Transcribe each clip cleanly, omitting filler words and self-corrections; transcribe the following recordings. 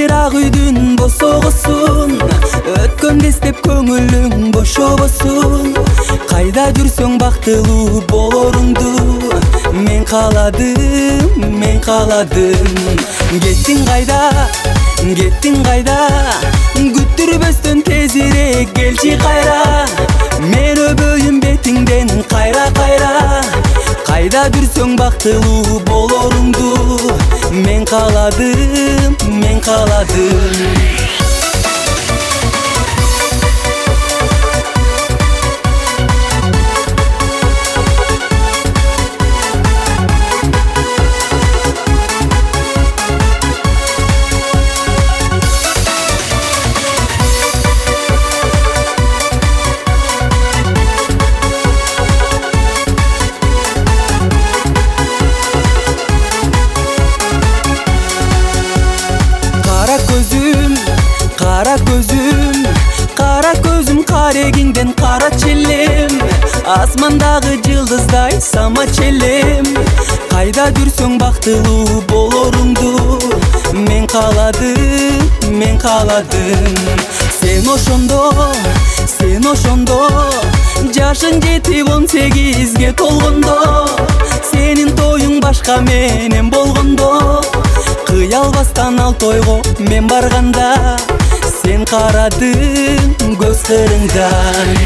бирок үйдүн босогосун, өткөндө эстеп көңүлүң бошобосун. Кайда жүрсөң бактылуу болоруңду мен кааладым, мен кааладым. Кеттиң кайда, кеттиң кайда, күттүрбөстөн тезирээк келчи кайра. Мен өбөйүм бетиңден кайра кайра. Кайда жүрсөң бактылуу болоруңду мен кааладым, мен кааладым. Кара көзүм карегиңден кара челем, асмандагы жылдыздай сама челем. Кайда жүрсөң бактылуу болоруңду мен кааладым, мен кааладым. Сен ошондо жашың жетип 18-ге толгондо, сенин тоюң башка менен болгондо, кыялбастан ал тойго мен барганда сен карадың көз кырыңдан.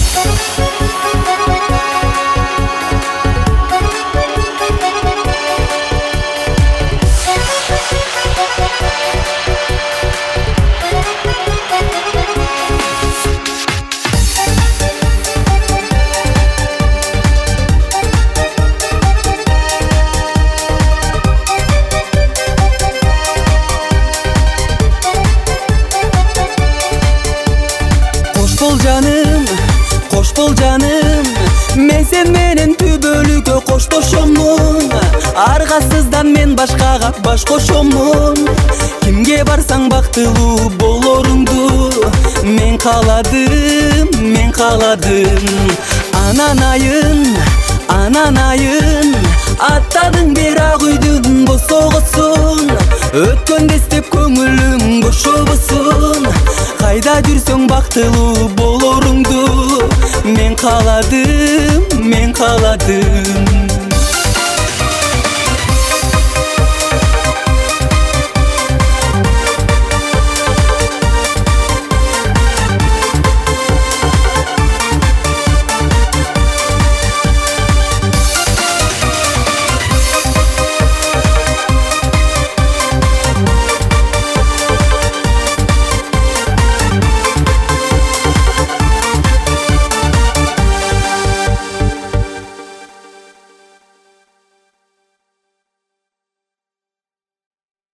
Кош бол жаным, мен сен менен түбөлүккө коштошомун. Аргасыздан мен башкага баш кошомун. Кимге барсаң бактылуу болоруңду мен кааладым, мен кааладым. Анан айын аттадың бирок үйдүн босогосун, өткөндө эстеп көңүлүң бошобосун. Кайда жүрсөң бактылуу болоруңду мен кааладым, мен кааладым.